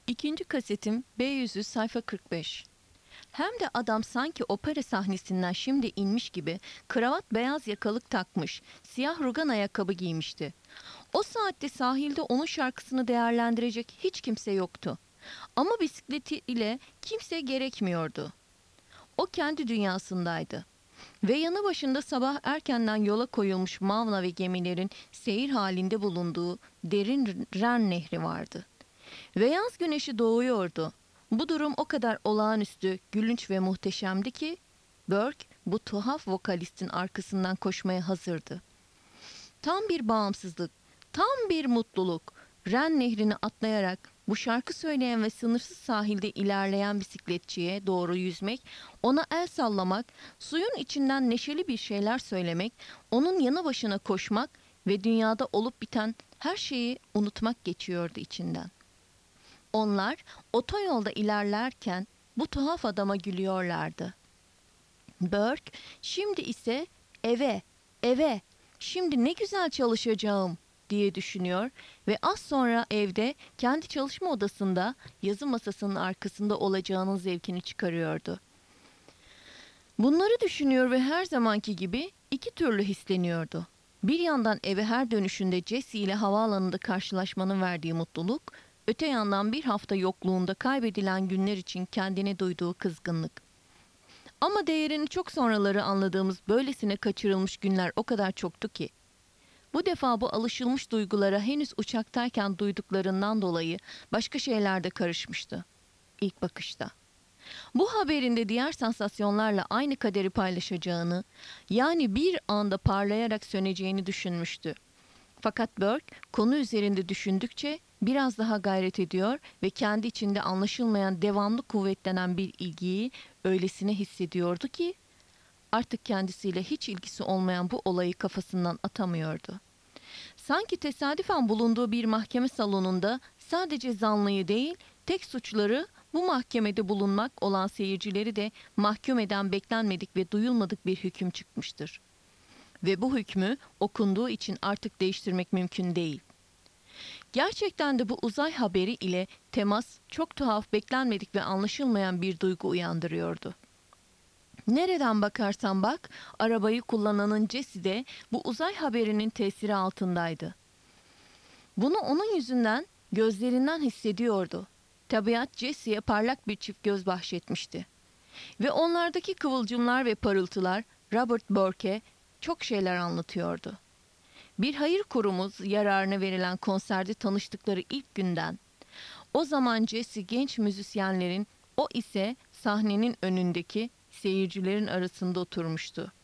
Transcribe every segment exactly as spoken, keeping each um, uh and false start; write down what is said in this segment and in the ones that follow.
İkinci kasetim B yüzü sayfa kırk beş. Hem de adam sanki opera sahnesinden şimdi inmiş gibi kravat beyaz yakalık takmış, siyah rugan ayakkabı giymişti. O saatte sahilde onun şarkısını değerlendirecek hiç kimse yoktu. Ama bisikleti ile kimse gerekmiyordu. O kendi dünyasındaydı. Ve yanı başında sabah erkenden yola koyulmuş mavna ve gemilerin seyir halinde bulunduğu derin Ren Nehri vardı. Ve yaz güneşi doğuyordu. Bu durum o kadar olağanüstü, gülünç ve muhteşemdi ki Burke bu tuhaf vokalistin arkasından koşmaya hazırdı. Tam bir bağımsızlık, tam bir mutluluk. Ren Nehri'ni atlayarak bu şarkı söyleyen ve sınırsız sahilde ilerleyen bisikletçiye doğru yüzmek, ona el sallamak, suyun içinden neşeli bir şeyler söylemek, onun yanı başına koşmak ve dünyada olup biten her şeyi unutmak geçiyordu içinden. Onlar otoyolda ilerlerken bu tuhaf adama gülüyorlardı. Burke şimdi ise eve, eve, şimdi ne güzel çalışacağım diye düşünüyor ve az sonra evde kendi çalışma odasında yazı masasının arkasında olacağının zevkini çıkarıyordu. Bunları düşünüyor ve her zamanki gibi iki türlü hisleniyordu. Bir yandan eve her dönüşünde Jesse ile havaalanında karşılaşmanın verdiği mutluluk, öte yandan bir hafta yokluğunda kaybedilen günler için kendine duyduğu kızgınlık. Ama değerini çok sonraları anladığımız böylesine kaçırılmış günler o kadar çoktu ki. Bu defa bu alışılmış duygulara henüz uçaktayken duyduklarından dolayı başka şeyler de karışmıştı. İlk bakışta. Bu haberinde diğer sansasyonlarla aynı kaderi paylaşacağını, yani bir anda parlayarak söneceğini düşünmüştü. Fakat Burke konu üzerinde düşündükçe biraz daha gayret ediyor ve kendi içinde anlaşılmayan devamlı kuvvetlenen bir ilgiyi öylesine hissediyordu ki artık kendisiyle hiç ilgisi olmayan bu olayı kafasından atamıyordu. Sanki tesadüfen bulunduğu bir mahkeme salonunda sadece zanlıyı değil, tek suçları bu mahkemede bulunmak olan seyircileri de mahkum eden beklenmedik ve duyulmadık bir hüküm çıkmıştır. Ve bu hükmü okunduğu için artık değiştirmek mümkün değil. Gerçekten de bu uzay haberi ile temas çok tuhaf, beklenmedik ve anlaşılmayan bir duygu uyandırıyordu. Nereden bakarsan bak, arabayı kullananın Jesse de bu uzay haberinin tesiri altındaydı. Bunu onun yüzünden, gözlerinden hissediyordu. Tabiat Jesse'ye parlak bir çift göz bahşetmişti. Ve onlardaki kıvılcımlar ve parıltılar Robert Burke'e çok şeyler anlatıyordu. Bir hayır kurumuz yararına verilen konserde tanıştıkları ilk günden. O zaman Jesse genç müzisyenlerin, o ise sahnenin önündeki seyircilerin arasında oturmuştu.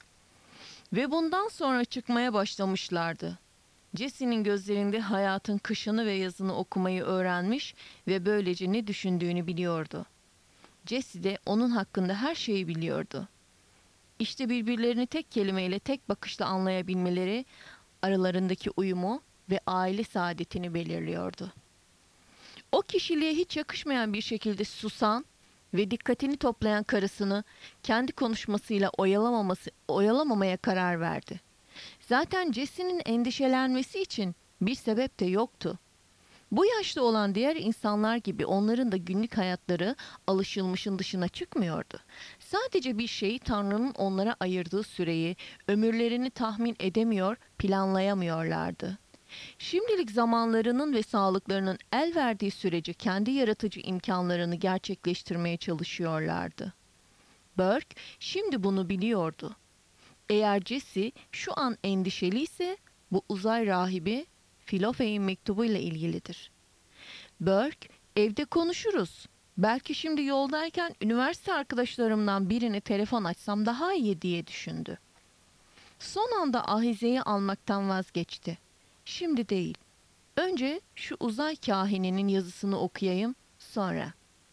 Ve bundan sonra çıkmaya başlamışlardı. Jesse'nin gözlerinde hayatın kışını ve yazını okumayı öğrenmiş ve böylece ne düşündüğünü biliyordu. Jesse de onun hakkında her şeyi biliyordu. İşte birbirlerini tek kelimeyle, tek bakışla anlayabilmeleri, aralarındaki uyumu ve aile saadetini belirliyordu. O kişiliğe hiç yakışmayan bir şekilde susan ve dikkatini toplayan karısını kendi konuşmasıyla oyalamaması, oyalamamaya karar verdi. Zaten Jesse'nin endişelenmesi için bir sebep de yoktu. Bu yaşta olan diğer insanlar gibi onların da günlük hayatları alışılmışın dışına çıkmıyordu. Sadece bir şeyi Tanrı'nın onlara ayırdığı süreyi, ömürlerini tahmin edemiyor, planlayamıyorlardı. Şimdilik zamanlarının ve sağlıklarının el verdiği sürece kendi yaratıcı imkanlarını gerçekleştirmeye çalışıyorlardı. Burke şimdi bunu biliyordu. Eğer Jesse şu an endişeliyse bu uzay rahibi Filofe'nin mektubuyla ilgilidir. Burke, evde konuşuruz. Belki şimdi yoldayken üniversite arkadaşlarımdan birine telefon açsam daha iyi diye düşündü. Son anda ahizeyi almaktan vazgeçti. Şimdi değil. Önce şu uzay kahininin yazısını okuyayım, sonra.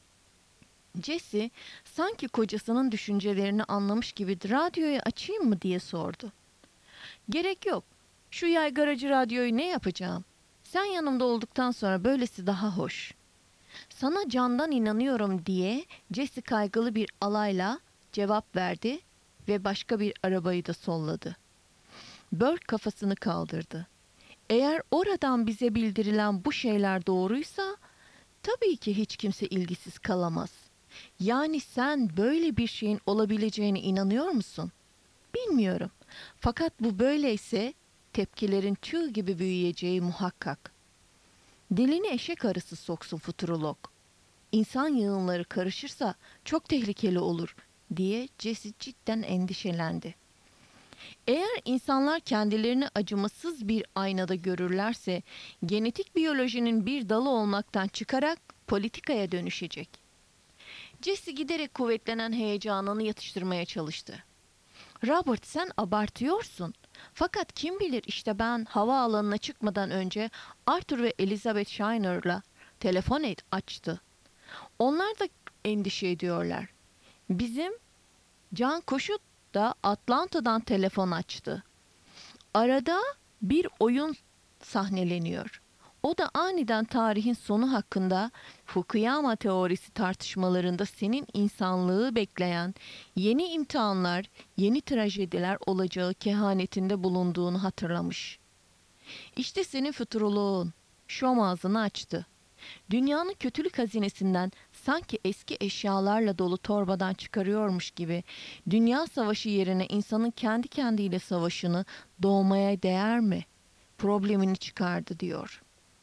Jesse sanki kocasının düşüncelerini anlamış gibi radyoyu açayım mı diye sordu. Gerek yok. Şu yaygaracı radyoyu ne yapacağım? Sen yanımda olduktan sonra böylesi daha hoş. Sana candan inanıyorum diye Jesse kaygılı bir alayla cevap verdi ve başka bir arabayı da solladı. Burke kafasını kaldırdı. Eğer oradan bize bildirilen bu şeyler doğruysa Tabii ki hiç kimse ilgisiz kalamaz. Yani sen böyle bir şeyin olabileceğine inanıyor musun? Bilmiyorum. Fakat bu böyleyse tepkilerin çığ gibi büyüyeceği muhakkak. Dilini eşek arısı soksun futurolog. İnsan yığınları karışırsa çok tehlikeli olur diye Jesse cidden endişelendi. Eğer insanlar kendilerini acımasız bir aynada görürlerse genetik biyolojinin bir dalı olmaktan çıkarak politikaya dönüşecek. Jesse giderek kuvvetlenen heyecanını yatıştırmaya çalıştı. Robert, sen abartıyorsun. Fakat kim bilir, işte ben havaalanına çıkmadan önce Arthur ve Elizabeth Shiner'la telefon et açtı. Onlar da endişe ediyorlar. Bizim Can Koşut da Atlanta'dan telefon açtı. Arada bir oyun sahneleniyor. O da aniden tarihin sonu hakkında Fukuyama teorisi tartışmalarında senin insanlığı bekleyen yeni imtihanlar, yeni trajediler olacağı kehanetinde bulunduğunu hatırlamış. İşte senin futuroloğun. Şom ağzını açtı. Dünyanın kötülük hazinesinden sanki eski eşyalarla dolu torbadan çıkarıyormuş gibi dünya savaşı yerine insanın kendi kendiyle savaşını doğmaya değer mi? Problemini çıkardı diyor.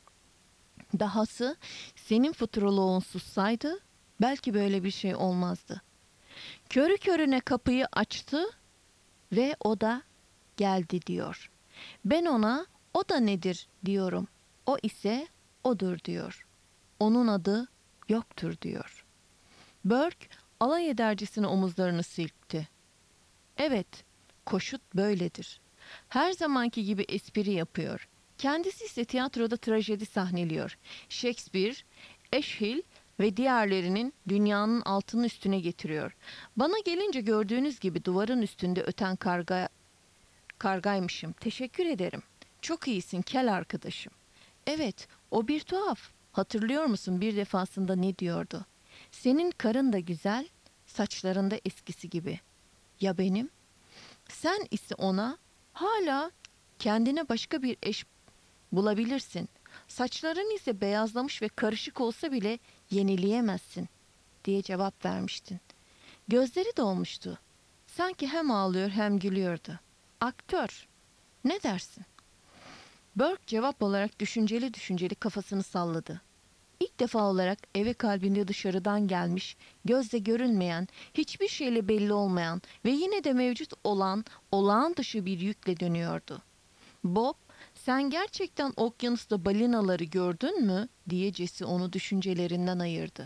Dahası senin futuroloğun sussaydı belki böyle bir şey olmazdı. Körü körüne kapıyı açtı ve o da geldi diyor. Ben ona o da nedir diyorum. O ise odur diyor. Onun adı yoktur diyor. Burke alay edercesine omuzlarını silkti. Evet, Koşut böyledir. Her zamanki gibi espri yapıyor. Kendisi ise tiyatroda trajedi sahneliyor. Shakespeare, Eschyl ve diğerlerinin dünyanın altını üstüne getiriyor. Bana gelince gördüğünüz gibi duvarın üstünde öten karga kargaymışım. Teşekkür ederim. Çok iyisin kel arkadaşım. Evet, o bir tuhaf. Hatırlıyor musun bir defasında ne diyordu? Senin karın da güzel, saçların da eskisi gibi. Ya benim? Sen ise ona hala kendine başka bir eş bulabilirsin. Saçların ise beyazlamış ve karışık olsa bile yenileyemezsin diye cevap vermiştin. Gözleri dolmuştu. Sanki hem ağlıyor hem gülüyordu. Aktör. Ne dersin? Burke cevap olarak düşünceli düşünceli kafasını salladı. İlk defa olarak eve kalbinde dışarıdan gelmiş, gözle görünmeyen, hiçbir şeyle belli olmayan ve yine de mevcut olan olağan dışı bir yükle dönüyordu. Bob, sen gerçekten okyanusta balinaları gördün mü diye Jesse onu düşüncelerinden ayırdı.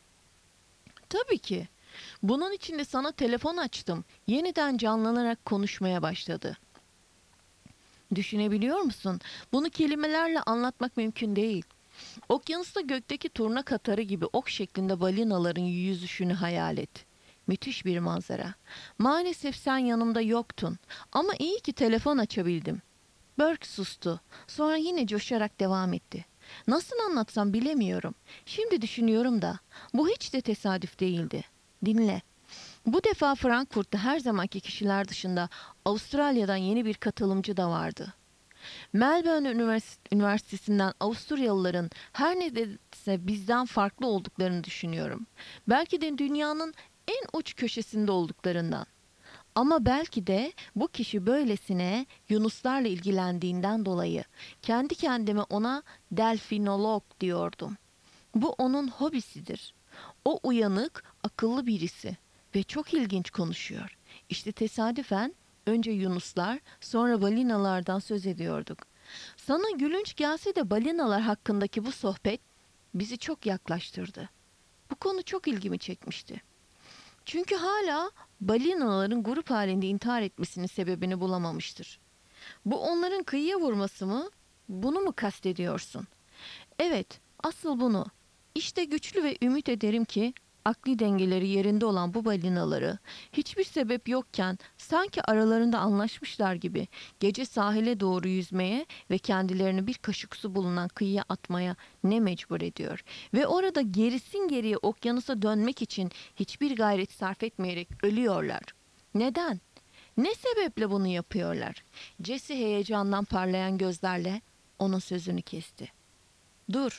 Tabii ki. Bunun için de sana telefon açtım. Yeniden canlanarak konuşmaya başladı. Düşünebiliyor musun? Bunu kelimelerle anlatmak mümkün değil. Okyanusta gökteki turna katarı gibi ok şeklinde balinaların yüzüşünü hayal et. Müthiş bir manzara. Maalesef sen yanımda yoktun ama iyi ki telefon açabildim. Burke sustu. Sonra yine coşarak devam etti. Nasıl anlatsam bilemiyorum. Şimdi düşünüyorum da bu hiç de tesadüf değildi. Dinle. Bu defa Frankfurt'ta her zamanki kişiler dışında Avustralya'dan yeni bir katılımcı da vardı. Melbourne Ünivers- Üniversitesi'nden Avusturyalıların her nedense bizden farklı olduklarını düşünüyorum. Belki de dünyanın en uç köşesinde olduklarından. Ama belki de bu kişi böylesine yunuslarla ilgilendiğinden dolayı kendi kendime ona delfinolog diyordum. Bu onun hobisidir. O uyanık, akıllı birisi ve çok ilginç konuşuyor. İşte tesadüfen önce yunuslar, sonra balinalardan söz ediyorduk. Sana gülünç gelse de balinalar hakkındaki bu sohbet bizi çok yaklaştırdı. Bu konu çok ilgimi çekmişti. Çünkü hala balinaların grup halinde intihar etmesinin sebebini bulamamıştır. Bu onların kıyıya vurması mı? Bunu mu kastediyorsun? Evet, asıl bunu. İşte güçlü ve ümit ederim ki akli dengeleri yerinde olan bu balinaları hiçbir sebep yokken sanki aralarında anlaşmışlar gibi gece sahile doğru yüzmeye ve kendilerini bir kaşık su bulunan kıyıya atmaya ne mecbur ediyor ve orada gerisin geriye okyanusa dönmek için hiçbir gayret sarf etmeyerek ölüyorlar. Neden? Ne sebeple bunu yapıyorlar? Jesse heyecandan parlayan gözlerle onun sözünü kesti. Dur,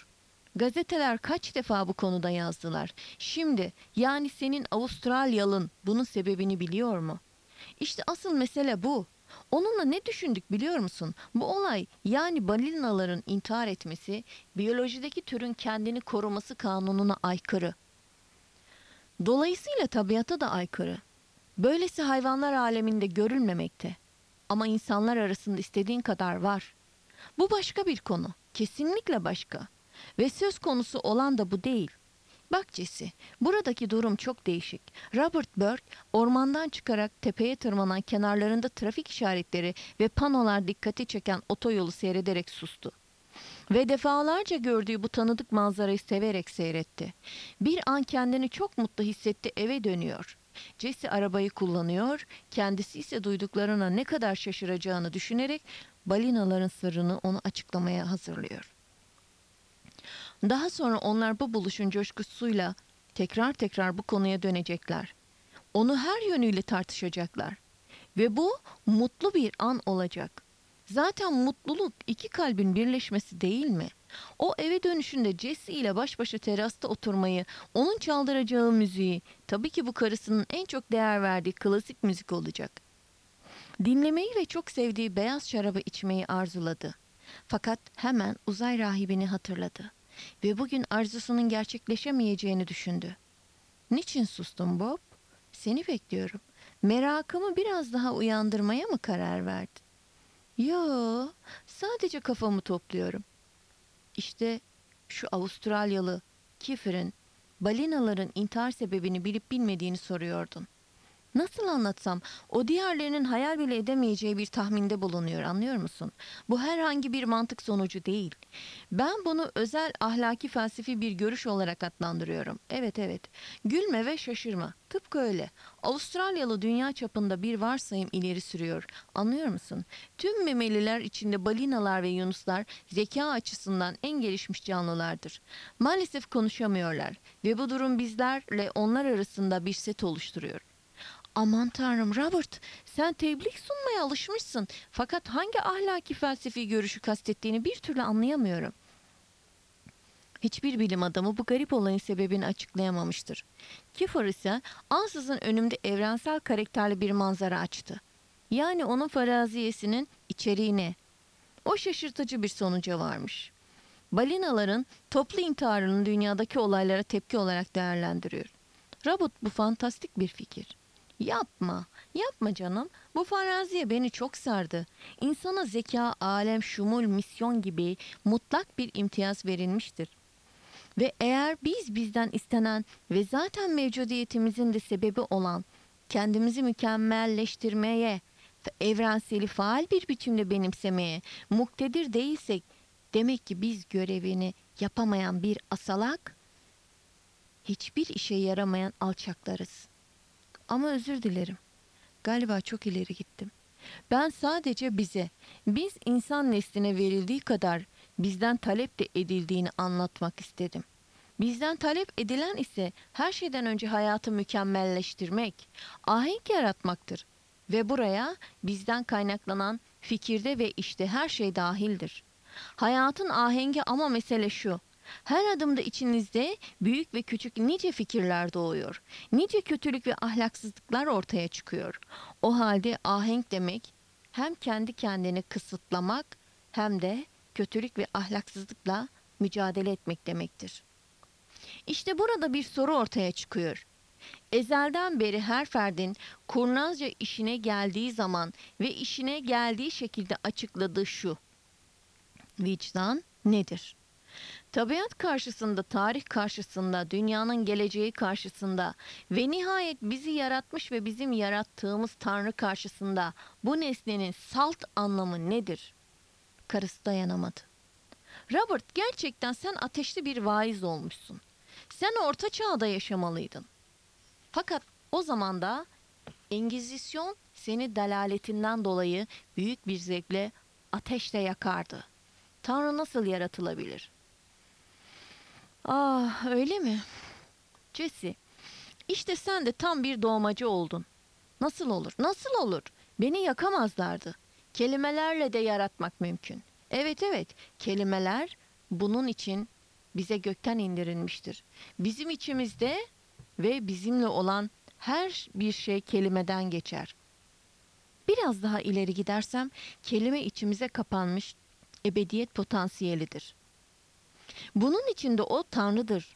Gazeteler kaç defa bu konuda yazdılar. Şimdi yani senin Avustralyalın bunun sebebini biliyor mu? İşte asıl mesele bu. Onunla ne düşündük biliyor musun? Bu olay yani balinaların intihar etmesi biyolojideki türün kendini koruması kanununa aykırı. Dolayısıyla tabiata da aykırı. Böylesi hayvanlar aleminde görülmemekte. Ama insanlar arasında istediğin kadar var. Bu başka bir konu. Kesinlikle başka. Ve söz konusu olan da bu değil. Bak Jesse, buradaki durum çok değişik. Robert Burke ormandan çıkarak tepeye tırmanan kenarlarında trafik işaretleri ve panolar dikkati çeken otoyolu seyrederek sustu. Ve defalarca gördüğü bu tanıdık manzarayı severek seyretti. Bir an kendini çok mutlu hissetti, eve dönüyor. Jesse arabayı kullanıyor, kendisi ise duyduklarına ne kadar şaşıracağını düşünerek balinaların sırrını ona açıklamaya hazırlıyor. Daha sonra onlar bu buluşun coşkusuyla tekrar tekrar bu konuya dönecekler. Onu her yönüyle tartışacaklar. Ve bu mutlu bir an olacak. Zaten mutluluk iki kalbin birleşmesi değil mi? O eve dönüşünde Jesse ile baş başa terasta oturmayı, onun çaldıracağı müziği, tabii ki bu karısının en çok değer verdiği klasik müzik olacak. Dinlemeyi ve çok sevdiği beyaz şarabı içmeyi arzuladı. Fakat hemen uzay rahibini hatırladı ve bugün arzusunun gerçekleşemeyeceğini düşündü. Niçin sustun Bob? Seni bekliyorum. Merakımı biraz daha uyandırmaya mı karar verdin? Yo, sadece kafamı topluyorum. İşte şu Avustralyalı Kiefer'in balinaların intihar sebebini bilip bilmediğini soruyordun. Nasıl anlatsam o diğerlerinin hayal bile edemeyeceği bir tahminde bulunuyor, anlıyor musun? Bu herhangi bir mantık sonucu değil. Ben bunu özel ahlaki felsefi bir görüş olarak adlandırıyorum. Evet evet. Gülme ve şaşırma. Tıpkı öyle. Avustralyalı dünya çapında bir varsayım ileri sürüyor. Anlıyor musun? Tüm memeliler içinde balinalar ve yunuslar zeka açısından en gelişmiş canlılardır. Maalesef konuşamıyorlar ve bu durum bizlerle onlar arasında bir set oluşturuyor. Aman tanrım Robert, sen tebliğ sunmaya alışmışsın. Fakat hangi ahlaki felsefi görüşü kastettiğini bir türlü anlayamıyorum. Hiçbir bilim adamı bu garip olayın sebebini açıklayamamıştır. Kiefer ise ansızın önümde evrensel karakterli bir manzara açtı. Yani onun faraziyesinin içeriğine. O şaşırtıcı bir sonuca varmış. Balinaların toplu intiharını dünyadaki olaylara tepki olarak değerlendiriyor. Robert, bu fantastik bir fikir. Yapma, yapma canım. Bu faraziye beni çok sardı. İnsana zeka, alem, şumul, misyon gibi mutlak bir imtiyaz verilmiştir. Ve eğer biz bizden istenen ve zaten mevcudiyetimizin de sebebi olan kendimizi mükemmelleştirmeye ve evrenseli faal bir biçimde benimsemeye muktedir değilsek, demek ki biz görevini yapamayan bir asalak, hiçbir işe yaramayan alçaklarız. Ama özür dilerim. Galiba çok ileri gittim. Ben sadece bize, biz insan nesline verildiği kadar bizden talep de edildiğini anlatmak istedim. Bizden talep edilen ise her şeyden önce hayatı mükemmelleştirmek, ahenk yaratmaktır. Ve buraya bizden kaynaklanan fikirde ve işte her şey dahildir. Hayatın ahengi, ama mesele şu: her adımda içinizde büyük ve küçük nice fikirler doğuyor. Nice kötülük ve ahlaksızlıklar ortaya çıkıyor. O halde ahenk demek hem kendi kendini kısıtlamak hem de kötülük ve ahlaksızlıkla mücadele etmek demektir. İşte burada bir soru ortaya çıkıyor. Ezelden beri her ferdin kurnazca işine geldiği zaman ve işine geldiği şekilde açıkladığı şu: vicdan nedir? Tabiat karşısında, tarih karşısında, dünyanın geleceği karşısında ve nihayet bizi yaratmış ve bizim yarattığımız Tanrı karşısında bu nesnenin salt anlamı nedir? Karısı dayanamadı. Robert, gerçekten sen ateşli bir vaiz olmuşsun. Sen orta çağda yaşamalıydın. Fakat o zaman da Engizisyon seni dalaletinden dolayı büyük bir zevkle ateşle yakardı. Tanrı nasıl yaratılabilir? Ah, öyle mi? Jesse, işte sen de tam bir doğmacı oldun. Nasıl olur? Nasıl olur? Beni yakamazlardı. Kelimelerle de yaratmak mümkün. Evet evet, kelimeler bunun için bize gökten indirilmiştir. Bizim içimizde ve bizimle olan her bir şey kelimeden geçer. Biraz daha ileri gidersem kelime içimize kapanmış ebediyet potansiyelidir. Bunun içinde o Tanrı'dır.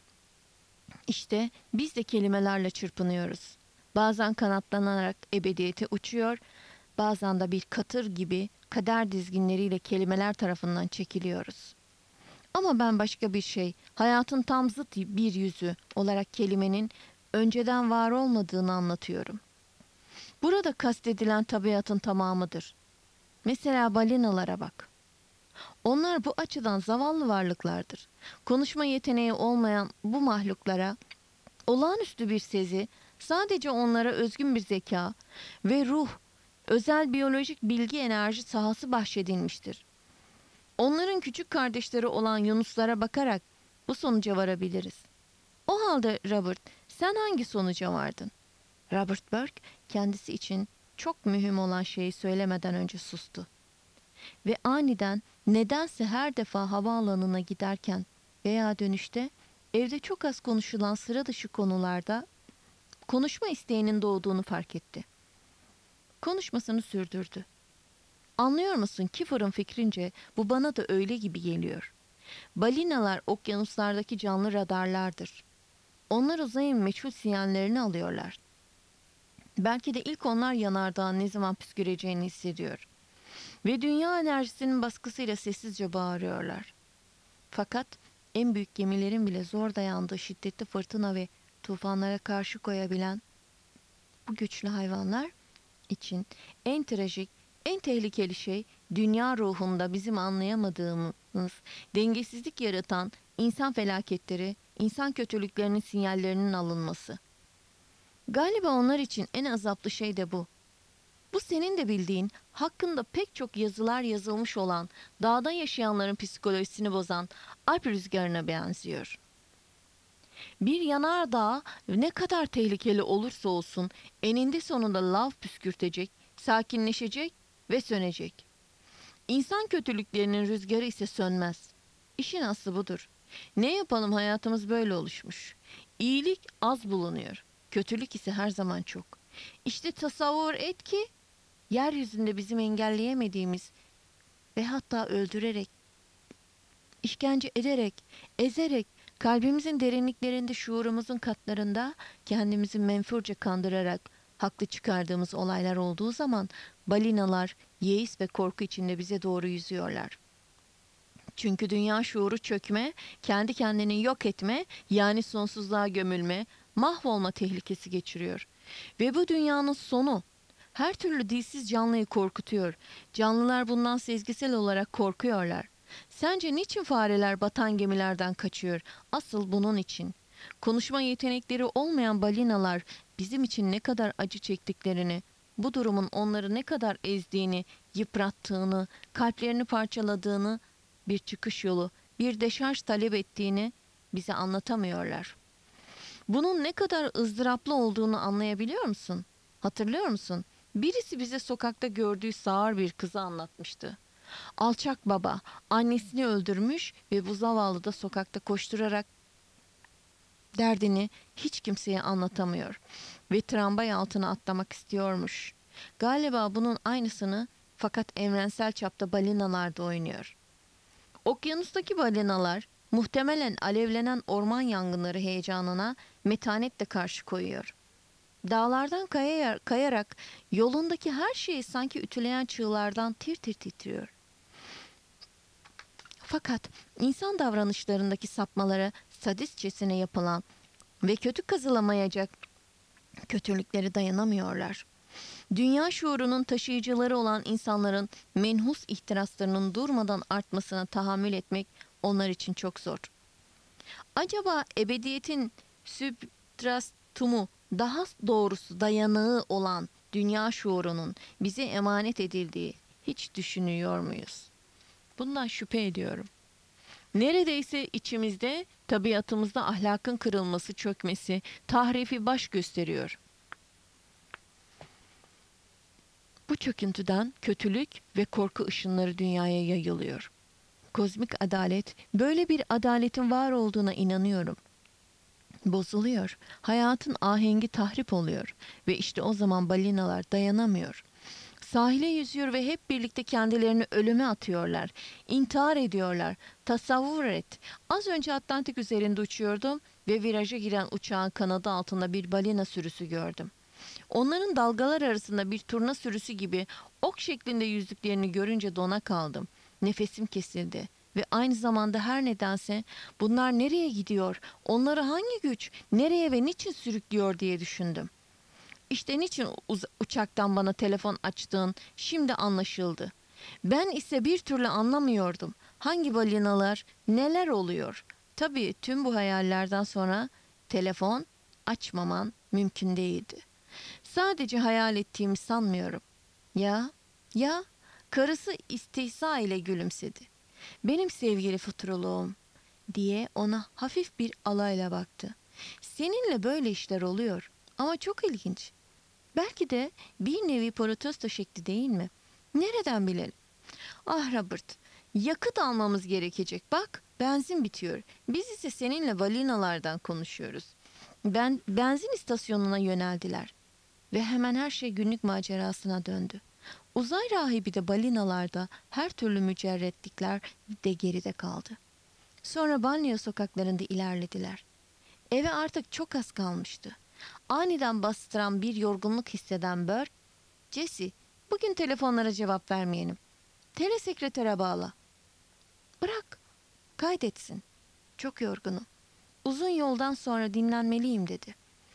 İşte biz de kelimelerle çırpınıyoruz. Bazen kanatlanarak ebediyete uçuyor, bazen de bir katır gibi kader dizginleriyle kelimeler tarafından çekiliyoruz. Ama ben başka bir şey, hayatın tam zıt bir yüzü olarak kelimenin önceden var olmadığını anlatıyorum. Burada kastedilen tabiatın tamamıdır. Mesela balinalara bak. Onlar bu açıdan zavallı varlıklardır. Konuşma yeteneği olmayan bu mahluklara olağanüstü bir sezi, sadece onlara özgün bir zeka ve ruh, özel biyolojik bilgi enerji sahası bahşedilmiştir. Onların küçük kardeşleri olan yunuslara bakarak bu sonuca varabiliriz. O halde Robert, sen hangi sonuca vardın? Robert Burke kendisi için çok mühim olan şeyi söylemeden önce sustu. Ve aniden nedense her defa havaalanına giderken veya dönüşte evde çok az konuşulan sıra dışı konularda konuşma isteğinin doğduğunu fark etti. Konuşmasını sürdürdü. Anlıyor musun, Kiefer'ın fikrince bu bana da öyle gibi geliyor. Balinalar okyanuslardaki canlı radarlardır. Onlar uzayın meçhul sinyallerini alıyorlar. Belki de ilk onlar yanardağın ne zaman püsküreceğini hissediyor. Ve dünya enerjisinin baskısıyla sessizce bağırıyorlar. Fakat en büyük gemilerin bile zor dayandığı şiddetli fırtına ve tufanlara karşı koyabilen bu güçlü hayvanlar için en trajik, en tehlikeli şey dünya ruhunda bizim anlayamadığımız, dengesizlik yaratan insan felaketleri, insan kötülüklerinin sinyallerinin alınması. Galiba onlar için en azaplı şey de bu. Bu senin de bildiğin, hakkında pek çok yazılar yazılmış olan, dağda yaşayanların psikolojisini bozan Alp rüzgarına benziyor. Bir yanardağ ne kadar tehlikeli olursa olsun eninde sonunda lav püskürtecek, sakinleşecek ve sönecek. İnsan kötülüklerinin rüzgarı ise sönmez. İşin aslı budur. Ne yapalım, hayatımız böyle oluşmuş. İyilik az bulunuyor. Kötülük ise her zaman çok. İşte tasavvur et ki yeryüzünde bizim engelleyemediğimiz ve hatta öldürerek, işkence ederek, ezerek, kalbimizin derinliklerinde, şuurumuzun katlarında kendimizi menfurca kandırarak haklı çıkardığımız olaylar olduğu zaman balinalar yeis ve korku içinde bize doğru yüzüyorlar. Çünkü dünya şuuru çökme, kendi kendini yok etme, yani sonsuzluğa gömülme, mahvolma tehlikesi geçiriyor. Ve bu dünyanın sonu her türlü dilsiz canlıyı korkutuyor. Canlılar bundan sezgisel olarak korkuyorlar. Sence niçin fareler batan gemilerden kaçıyor? Asıl bunun için. Konuşma yetenekleri olmayan balinalar bizim için ne kadar acı çektiklerini, bu durumun onları ne kadar ezdiğini, yıprattığını, kalplerini parçaladığını, bir çıkış yolu, bir deşarj talep ettiğini bize anlatamıyorlar. Bunun ne kadar ızdıraplı olduğunu anlayabiliyor musun? Hatırlıyor musun? Birisi bize sokakta gördüğü sağır bir kızı anlatmıştı. Alçak baba annesini öldürmüş ve bu zavallı da sokakta koşturarak derdini hiç kimseye anlatamıyor ve tramvay altına atlamak istiyormuş. Galiba bunun aynısını fakat evrensel çapta balinalar da oynuyor. Okyanustaki balinalar muhtemelen alevlenen orman yangınları heyecanına metanetle karşı koyuyor. Dağlardan kayar, kayarak yolundaki her şeyi sanki ütüleyen çığlardan tir tir titriyor. Fakat insan davranışlarındaki sapmalara sadistçesine yapılan ve kötü kazılamayacak kötülükleri dayanamıyorlar. Dünya şuurunun taşıyıcıları olan insanların menhus ihtiraslarının durmadan artmasına tahammül etmek onlar için çok zor. Acaba ebediyetin sübrastumu, daha doğrusu dayanağı olan dünya şuurunun bize emanet edildiği hiç düşünüyor muyuz? Bundan şüphe ediyorum. Neredeyse içimizde, tabiatımızda ahlakın kırılması, çökmesi, tahrifi baş gösteriyor. Bu çöküntüden kötülük ve korku ışınları dünyaya yayılıyor. Kozmik adalet, böyle bir adaletin var olduğuna inanıyorum. Bozuluyor. Hayatın ahengi tahrip oluyor ve işte o zaman balinalar dayanamıyor. Sahile yüzüyor ve hep birlikte kendilerini ölüme atıyorlar. İntihar ediyorlar. Tasavvur et. Az önce Atlantik üzerinde uçuyordum ve viraja giren uçağın kanadı altında bir balina sürüsü gördüm. Onların dalgalar arasında bir turna sürüsü gibi ok şeklinde yüzdüklerini görünce dona kaldım. Nefesim kesildi ve aynı zamanda her nedense bunlar nereye gidiyor, onları hangi güç, nereye ve niçin sürüklüyor diye düşündüm. İşte niçin uz- uçaktan bana telefon açtığın şimdi anlaşıldı. Ben ise bir türlü anlamıyordum. Hangi balinalar, neler oluyor? Tabii tüm bu hayallerden sonra telefon açmaman mümkün değildi. Sadece hayal ettiğimi sanmıyorum. Ya, ya, karısı istihza ile gülümsedi. Benim sevgili futuroloğum diye ona hafif bir alayla baktı. Seninle böyle işler oluyor ama çok ilginç. Belki de bir nevi protesto şekli değil mi? Nereden bilelim? Ah Robert, yakıt almamız gerekecek. Bak, benzin bitiyor. Biz ise seninle balinalardan konuşuyoruz. Ben benzin istasyonuna yöneldiler ve hemen her şey günlük macerasına döndü. Uzay rahibi de balinalarda her türlü mücerretlikler de geride kaldı. Sonra banyo sokaklarında ilerlediler. Eve artık çok az kalmıştı. Aniden bastıran bir yorgunluk hisseden Burke, Jesse, bugün telefonlara cevap vermeyelim. Telesekretere bağla. Bırak, kaydetsin. Çok yorgunum. Uzun yoldan sonra dinlenmeliyim dedi.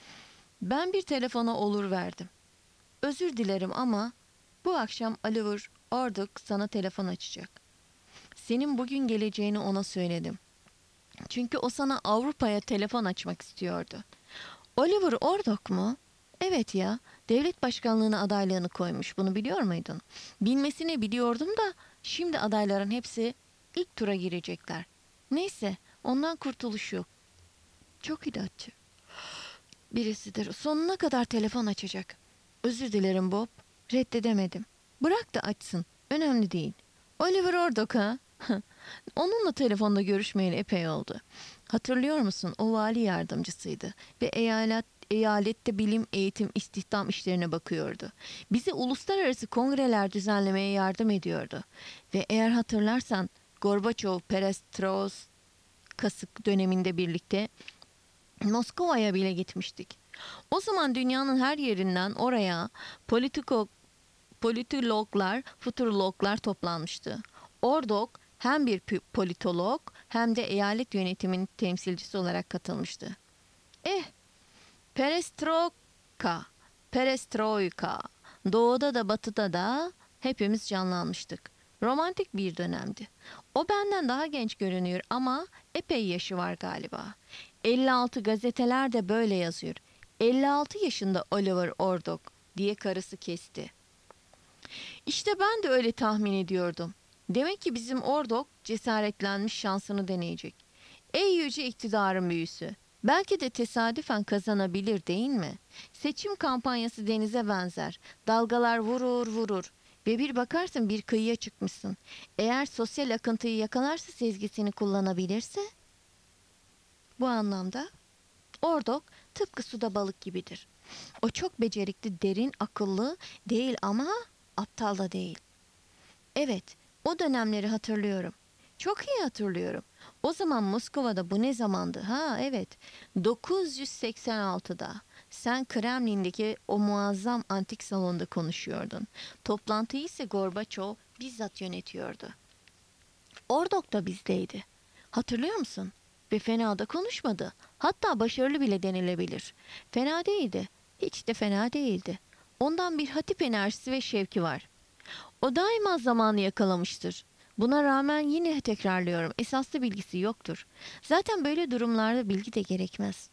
Ben bir telefona olur verdim. Özür dilerim ama bu akşam Oliver Ordok sana telefon açacak. Senin bugün geleceğini ona söyledim. Çünkü o sana Avrupa'ya telefon açmak istiyordu. Oliver Ordok mu? Evet ya, devlet başkanlığına adaylığını koymuş. Bunu biliyor muydun? Bilmesini biliyordum da şimdi adayların hepsi ilk tura girecekler. Neyse, ondan kurtuluş yok. Çok inatçı. Birisidir. Sonuna kadar telefon açacak. Özür dilerim Bob. Reddedemedim. Bırak da açsın. Önemli değil. Oliver Ordok ha? Onunla telefonda görüşmeyeli epey oldu. Hatırlıyor musun? O vali yardımcısıydı ve eyalet eyalette bilim, eğitim, istihdam işlerine bakıyordu. Bize uluslararası kongreler düzenlemeye yardım ediyordu. Ve eğer hatırlarsan Gorbaçov, Perestroika döneminde birlikte Moskova'ya bile gitmiştik. O zaman dünyanın her yerinden oraya politiko, politologlar, futurologlar toplanmıştı. Ordok hem bir politolog hem de eyalet yönetiminin temsilcisi olarak katılmıştı. Eh, perestroika, perestroika. Doğuda da batıda da hepimiz canlanmıştık. Romantik bir dönemdi. O benden daha genç görünüyor ama epey yaşı var galiba. elli altı gazeteler de böyle yazıyor. elli altı yaşında Oliver Ordok diye karısı kesti. İşte ben de öyle tahmin ediyordum. Demek ki bizim Ordok cesaretlenmiş şansını deneyecek. Ey yüce iktidarın büyüsü. Belki de tesadüfen kazanabilir değil mi? Seçim kampanyası denize benzer. Dalgalar vurur vurur. Ve bir bakarsın bir kıyıya çıkmışsın. Eğer sosyal akıntıyı yakalarsa sezgisini kullanabilirse? Bu anlamda Ordok tıpkı suda balık gibidir. O çok becerikli, derin, akıllı değil ama aptal da değil. Evet, o dönemleri hatırlıyorum. Çok iyi hatırlıyorum. O zaman Moskova'da bu ne zamandı? Ha evet, dokuz yüz seksen altıda. Sen Kremlin'deki o muazzam antik salonda konuşuyordun. Toplantıyı ise Gorbaçov bizzat yönetiyordu. Ordok da bizdeydi. Hatırlıyor musun? Ve fena da konuşmadı. Hatta başarılı bile denilebilir. Fena değildi. Hiç de fena değildi. Ondan bir hatip enerjisi ve şevki var. O daima zamanı yakalamıştır. Buna rağmen yine tekrarlıyorum. Esaslı bilgisi yoktur. Zaten böyle durumlarda bilgi de gerekmez.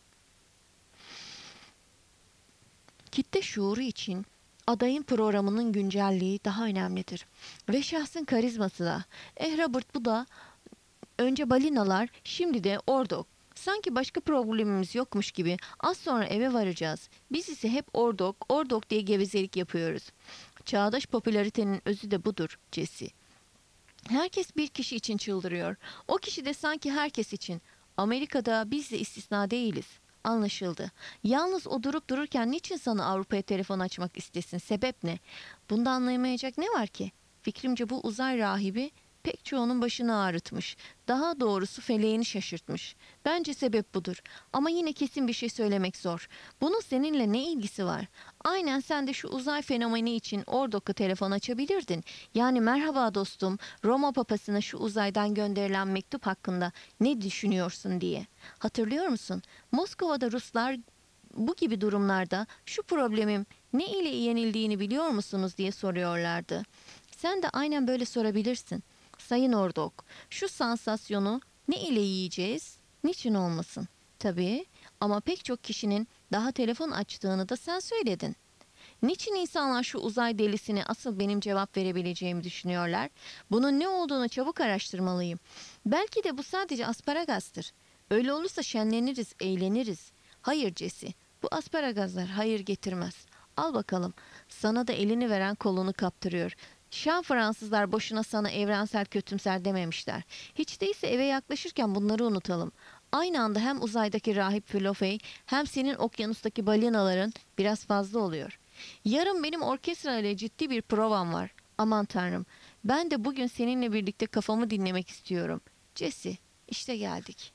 Kitle şuuru için adayın programının güncelliği daha önemlidir. Ve şahsın karizması da. Eh Robert bu da önce balinalar, şimdi de Ordok. Sanki başka problemimiz yokmuş gibi az sonra eve varacağız. Biz ise hep Ordok, Ordok diye gevezelik yapıyoruz. Çağdaş popülaritenin özü de budur Jesse. Herkes bir kişi için çıldırıyor. O kişi de sanki herkes için. Amerika'da biz de istisna değiliz. Anlaşıldı. Yalnız o durup dururken niçin sana Avrupa'ya telefon açmak istesin? Sebep ne? Bunda anlayamayacak ne var ki? Fikrimce bu uzay rahibi pek çoğunun başını ağrıtmış. Daha doğrusu feleğini şaşırtmış. Bence sebep budur. Ama yine kesin bir şey söylemek zor. Bunun seninle ne ilgisi var? Aynen sen de şu uzay fenomeni için Ordok'a telefon açabilirdin. Yani merhaba dostum, Roma papasına şu uzaydan gönderilen mektup hakkında ne düşünüyorsun diye. Hatırlıyor musun? Moskova'da Ruslar bu gibi durumlarda şu problemim ne ile yenildiğini biliyor musunuz diye soruyorlardı. Sen de aynen böyle sorabilirsin. Sayın Ordok, şu sansasyonu ne ile yiyeceğiz? Niçin olmasın? Tabii, ama pek çok kişinin daha telefon açtığını da sen söyledin. Niçin insanlar şu uzay delisine asıl benim cevap verebileceğimi düşünüyorlar? Bunun ne olduğunu çabuk araştırmalıyım. Belki de bu sadece asparagastır. Öyle olursa şenleniriz, eğleniriz. Hayır Jesse, bu asparagazlar hayır getirmez. Al bakalım, sana da elini veren kolunu kaptırıyor. Şan Fransızlar boşuna sana evrensel kötümser dememişler. Hiç değilse eve yaklaşırken bunları unutalım. Aynı anda hem uzaydaki rahip Filofey hem senin okyanustaki balinaların biraz fazla oluyor. Yarın benim orkestra ile ciddi bir provam var. Aman tanrım, ben de bugün seninle birlikte kafamı dinlemek istiyorum. Jesse, işte geldik.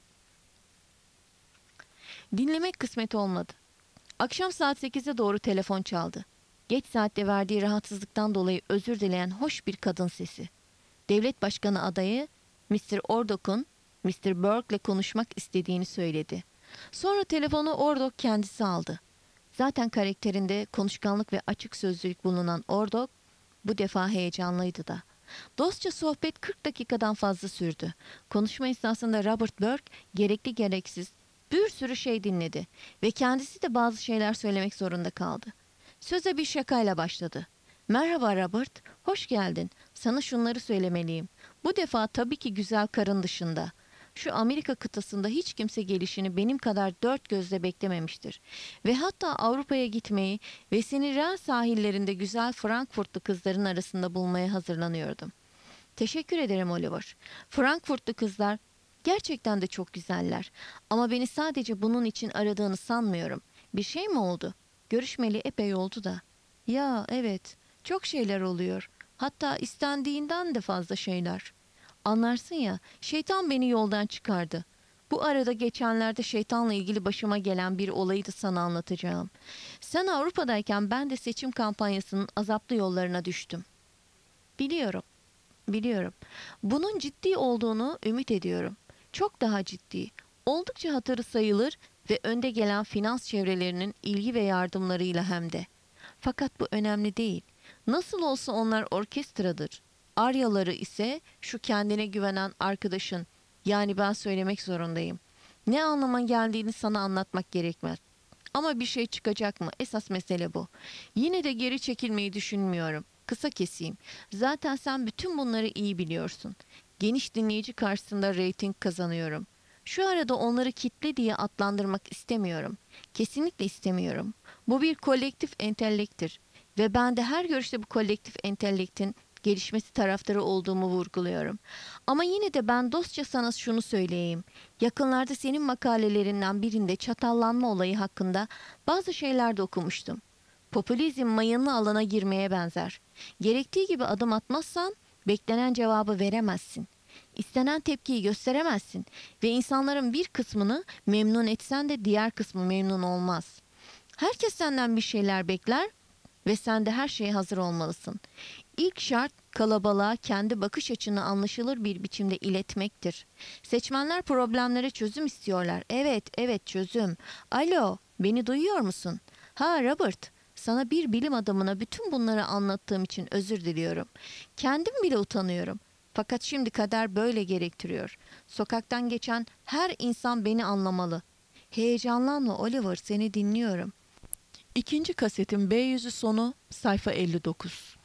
Dinlemek kısmet olmadı. Akşam saat sekize doğru telefon çaldı. Geç saatte verdiği rahatsızlıktan dolayı özür dileyen hoş bir kadın sesi. Devlet Başkanı adayı mister Ordok'un mister Burke'le konuşmak istediğini söyledi. Sonra telefonu Ordok kendisi aldı. Zaten karakterinde konuşkanlık ve açık sözlülük bulunan Ordok bu defa heyecanlıydı da. Dostça sohbet kırk dakikadan fazla sürdü. Konuşma esnasında Robert Burke gerekli gereksiz bir sürü şey dinledi ve kendisi de bazı şeyler söylemek zorunda kaldı. Söze bir şakayla başladı. Merhaba Robert, hoş geldin. Sana şunları söylemeliyim. Bu defa tabii ki güzel karın dışında. Şu Amerika kıtasında hiç kimse gelişini benim kadar dört gözle beklememiştir. Ve hatta Avrupa'ya gitmeyi ve seni Ren sahillerinde güzel Frankfurtlu kızların arasında bulmaya hazırlanıyordum. Teşekkür ederim Oliver. Frankfurtlu kızlar gerçekten de çok güzeller. Ama beni sadece bunun için aradığını sanmıyorum. Bir şey mi oldu? Görüşmeli epey oldu da. Ya evet, çok şeyler oluyor. Hatta istendiğinden de fazla şeyler. Anlarsın ya, şeytan beni yoldan çıkardı. Bu arada geçenlerde şeytanla ilgili başıma gelen bir olayı da sana anlatacağım. Sen Avrupa'dayken ben de seçim kampanyasının azaplı yollarına düştüm. Biliyorum, biliyorum. Bunun ciddi olduğunu ümit ediyorum. Çok daha ciddi. Oldukça hatırı sayılır ve önde gelen finans çevrelerinin ilgi ve yardımlarıyla hem de. Fakat bu önemli değil. Nasıl olsa onlar orkestradır. Aryaları ise şu kendine güvenen arkadaşın, yani ben söylemek zorundayım. Ne anlama geldiğini sana anlatmak gerekmez. Ama bir şey çıkacak mı? Esas mesele bu. Yine de geri çekilmeyi düşünmüyorum. Kısa keseyim. Zaten sen bütün bunları iyi biliyorsun. Geniş dinleyici karşısında reyting kazanıyorum. Şu arada onları kitle diye adlandırmak istemiyorum. Kesinlikle istemiyorum. Bu bir kolektif entellektir. Ve ben de her görüşte bu kolektif entellektin gelişmesi taraftarı olduğumu vurguluyorum. Ama yine de ben dostça sana şunu söyleyeyim. Yakınlarda senin makalelerinden birinde çatallanma olayı hakkında bazı şeyler de okumuştum. Popülizm mayınlı alana girmeye benzer. Gerektiği gibi adım atmazsan beklenen cevabı veremezsin. İstenen tepkiyi gösteremezsin ve insanların bir kısmını memnun etsen de diğer kısmı memnun olmaz. Herkes senden bir şeyler bekler ve sen de her şeye hazır olmalısın. İlk şart kalabalığa kendi bakış açını anlaşılır bir biçimde iletmektir. Seçmenler problemlere çözüm istiyorlar. Evet, evet çözüm. Alo, beni duyuyor musun? Ha Robert, sana bir bilim adamına bütün bunları anlattığım için özür diliyorum. Kendim bile utanıyorum. Fakat şimdi kader böyle gerektiriyor. Sokaktan geçen her insan beni anlamalı. Heyecanlanma Oliver, seni dinliyorum. İkinci kasetin B yüzü sonu sayfa elli dokuz.